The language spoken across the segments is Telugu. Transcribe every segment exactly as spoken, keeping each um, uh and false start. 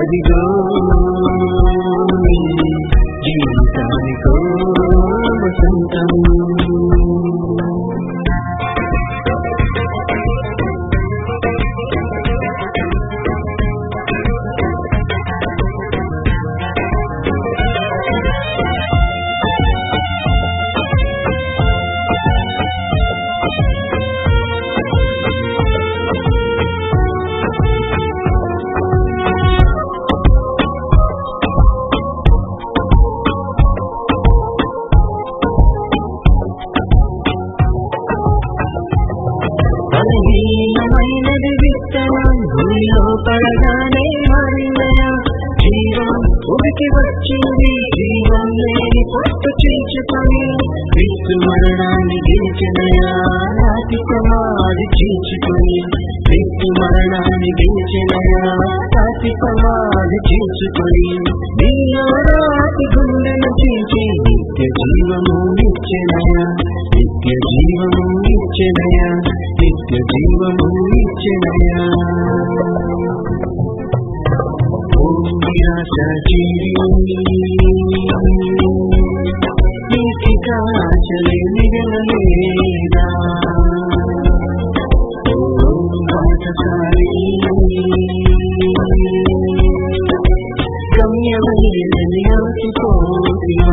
అదిగో నీ జీవితానికో వసంతం. బలహీనమైనది విత్తనం భూమిలో పడగానే మారిందయా, జీవం ఉడికి వచ్చింది, జీవం లేని పొట్టు చీల్చుకొని క్రీస్తు మరణాన్ని గెలిచినయా, నాటి సమాధి చీల్చుకొని క్రీస్తు మరణాన్ని గెలిచినయా, నాటి సమాధి చీల్చుకొని నీలో రాతి గుండెను చీల్చి నిత్య జీవము ఇచ్చెనయా, నిత్య జీవము ఇచ్చెనయా, నిత్య జీవము ఇచ్చెనయా. ఓ నిరాశజీవి నీకిక ఆశలే మిగలలేదా, ఓ బాటసారి గమ్యమైనది ఆశతోటివా.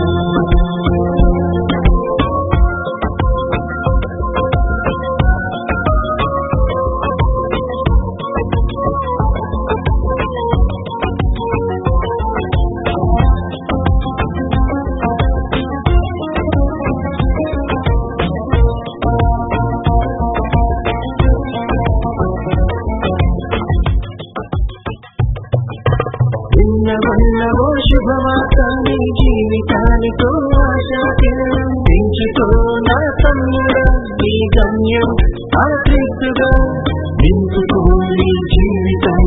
విన్నవన్నవో శుభవార్త నీ జీవితానికో ఆశా కిరణం, పెంచుకో నా తమ్ముడా నీ గమ్యం ఆ క్రీస్తుగా, నింపుకో నీ జీవితం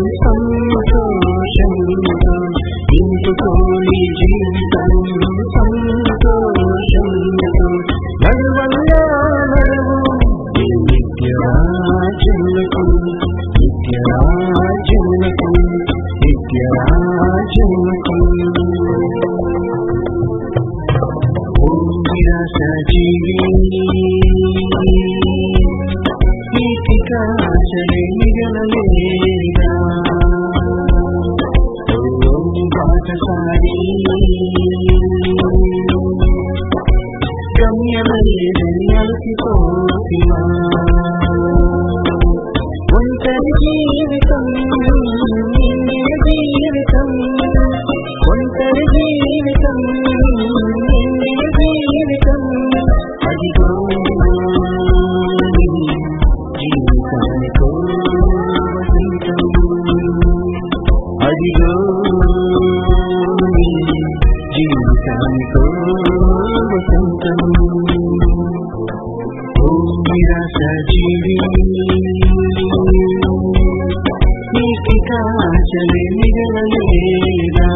సంతోషంతో, నింపుకో నీ జీవితం సంతోషంతో. నడువన్నా నడువు నీ నిత్య రాజ్యములకు, నిత్య రాజ్యములకు, నిత్య రాజ్యములకు. ఓ నిరాశజీవి నీకిక ఆశలే మిగలలేదా, ఓ బాటసారి గమ్యమైనది అలసిపోతివా. ఒంటరి జీవితం నిన్నే జీవితం, ఒంటరి జీవితం నిన్నే జీవితం, అదిగో నీ జీవితానికో వసంతం, అదిగో నీ జీవితానికో వసంతం. ఓ నిరాశజీవి నీకిక ఆశలే మిగలలేదా,